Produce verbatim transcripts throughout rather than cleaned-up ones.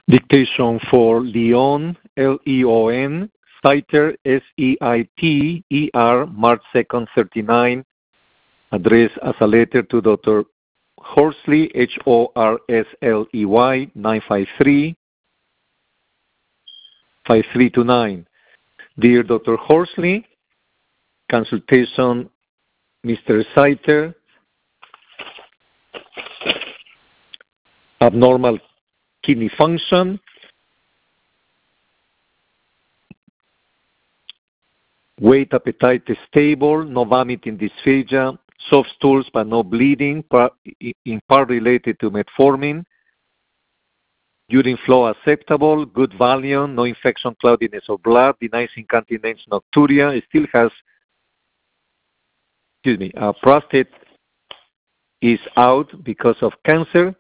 Dictation for Leon, L E O N, Seiter, S E I T E R, March second, thirty-nine, addressed as a letter to Doctor Horsley, H O R S L E Y, nine five three, five three two nine. Dear Doctor Horsley, consultation, Mister Seiter, abnormal kidney function, weight, appetite stable, no vomiting, dysphagia, soft stools but no bleeding, in part related to metformin, urine flow acceptable, good volume, no infection, cloudiness of blood, denies incontinence nocturia, it still has, excuse me, uh, prostate is out because of cancer,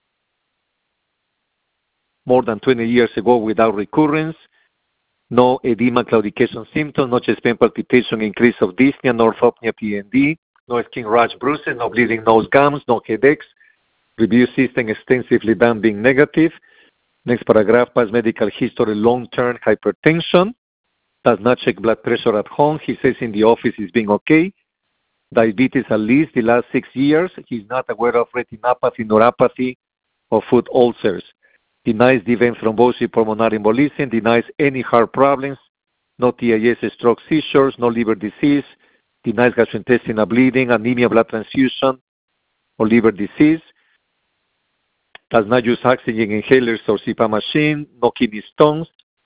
more than twenty years ago without recurrence, no edema, claudication symptoms, no chest pain, palpitation, increase of dyspnea, no orthopnea, P N D, no skin rash, bruises, no bleeding nose gums, no headaches, review system extensively done being negative. Next paragraph, past medical history, long-term hypertension, does not check blood pressure at home. He says in the office is being okay. Diabetes at least the last six years. He's not aware of retinopathy, neuropathy, or foot ulcers. Denies the vein thrombosis, pulmonary embolism, denies any heart problems, no T I S, stroke, seizures, no liver disease, denies gastrointestinal bleeding, anemia, blood transfusion, or liver disease, does not use oxygen inhalers or C PAP machine, no kidney stones.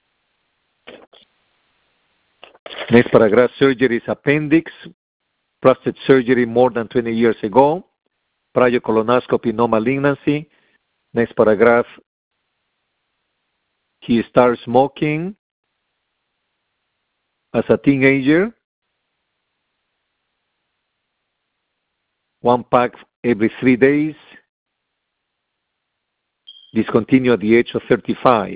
Next paragraph, surgery is appendix, prostate surgery more than twenty years ago, prior colonoscopy, no malignancy. Next paragraph, he started smoking as a teenager, one pack every three days, discontinued at the age of thirty-five.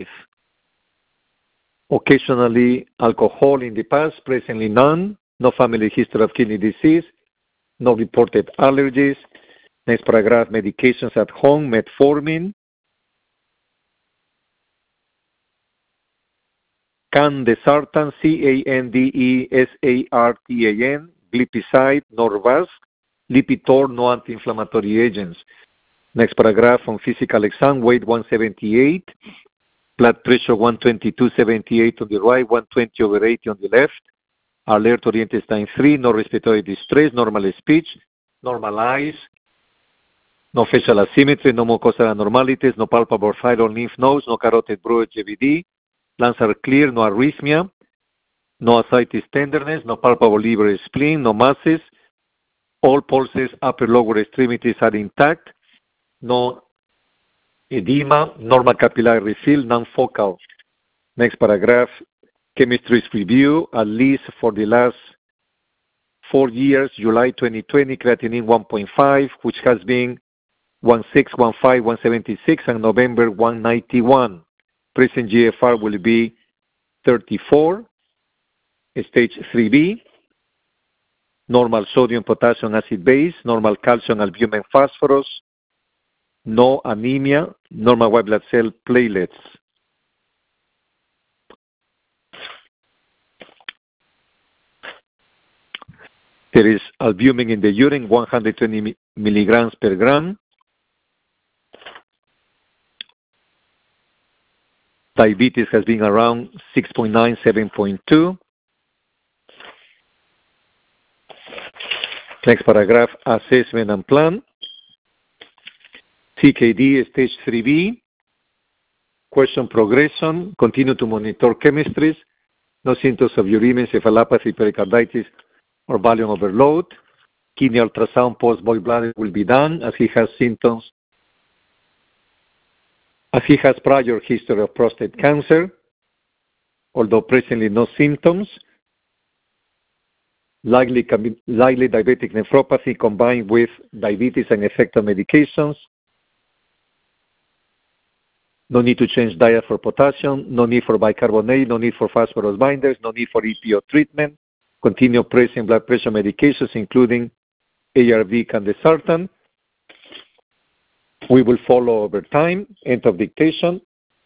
Occasionally alcohol in the past, presently none, no family history of kidney disease, no reported allergies. Next paragraph, medications at home, metformin, Candesartan, C A N D E S A R T A N, glipizide, Norvasc, Lipitor, no anti-inflammatory agents. Next paragraph on physical exam, weight one seventy-eight, blood pressure one twenty-two seventy-eight on the right, one twenty over eighty on the left, alert oriented time three, no respiratory distress, normal speech, normal eyes, no facial asymmetry, no mucosal abnormalities, no palpable thyroid lymph nodes, no carotid bruit G V D, lungs are clear, no arrhythmia, no ascites tenderness, no palpable liver spleen, no masses, all pulses, upper lower extremities are intact, no edema, normal capillary refill, non-focal. Next paragraph, chemistry review, at least for the last four years, July twenty twenty, creatinine one point five, which has been one six, one five, one seventy-six, and November one ninety-one. Present G F R will be thirty-four, stage three B, normal sodium, potassium, acid base, normal calcium, albumin, phosphorus, no anemia, normal white blood cell platelets. There is albumin in the urine, one hundred twenty milligrams per gram. Diabetes has been around six point nine, seven point two. Next paragraph, assessment and plan. C K D, stage three B. Question progression. Continue to monitor chemistries. No symptoms of uremia, encephalopathy, pericarditis, or volume overload. Kidney ultrasound post-void bladder will be done as he has symptoms, as he has prior history of prostate cancer, although presently no symptoms. Likely, likely diabetic nephropathy combined with diabetes and effective medications. No need to change diet for potassium, no need for bicarbonate, no need for phosphorus binders, no need for E P O treatment. Continue pressing blood pressure medications, including A R V, candesartan. We will follow over time. End of dictation.